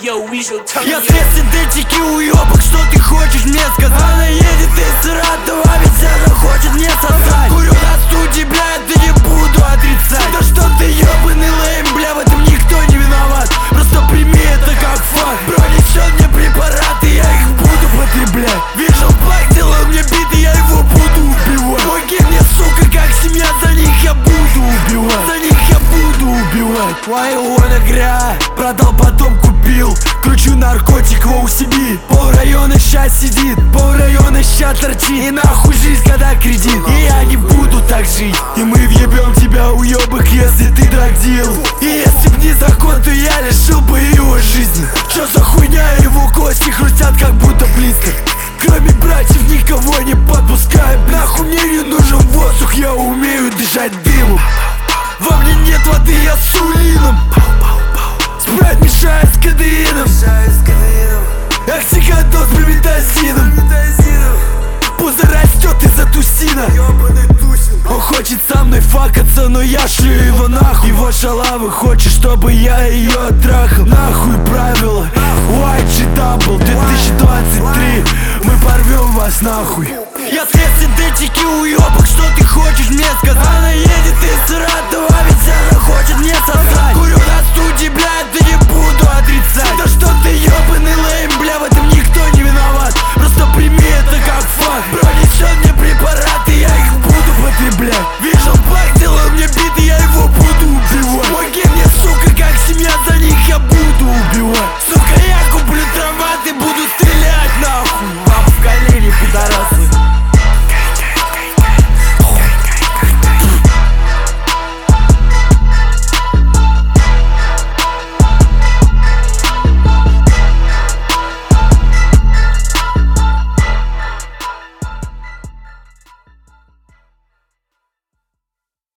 Я след синтетики уёбок, что ты хочешь мне сказать? Она едет из Саратова, ведь она хочет мне сосать. Курю на студии, бля, это не буду отрицать. Да что ты ёбаный лейм, бля, в этом никто не виноват. Просто прими это как факт. Бро несёт мне препараты, я их буду потреблять. Вижу Black делал мне биты, я его буду убивать. Боги мне, сука, как семья, за них я буду убивать. За них я буду убивать. Why you wanna cry? Продал, потом купил. Кручу наркотик в OCB. Пол района щас сидит, пол района щас торчит. И нахуй жизнь, когда кредит. И я не буду так жить. И мы въебем тебя, уёбок, если ты драгдил. И если б не закон, то я лишил бы его жизни. Чё за хуйня, его кости хрустят, как будто близко. Кроме братьев никого не подпускаю. Нахуй мне не нужен воздух, я умею дышать дымом. Во мне нет воды, я с улином. Спрайт мешает с кадеином. Оксикодоз с приметазином. Пузо растет из-за тусина. Он хочет со мной факаться, но я шлю его нахуй. Его шалавы хочет, чтобы я ее трахал. Нахуй правила YG Double 2023. Мы порвем вас нахуй. Я след синтетики уёбок, что ты хочешь мне сказать? Она едет из Саратова, ведь она хочет мне сосать.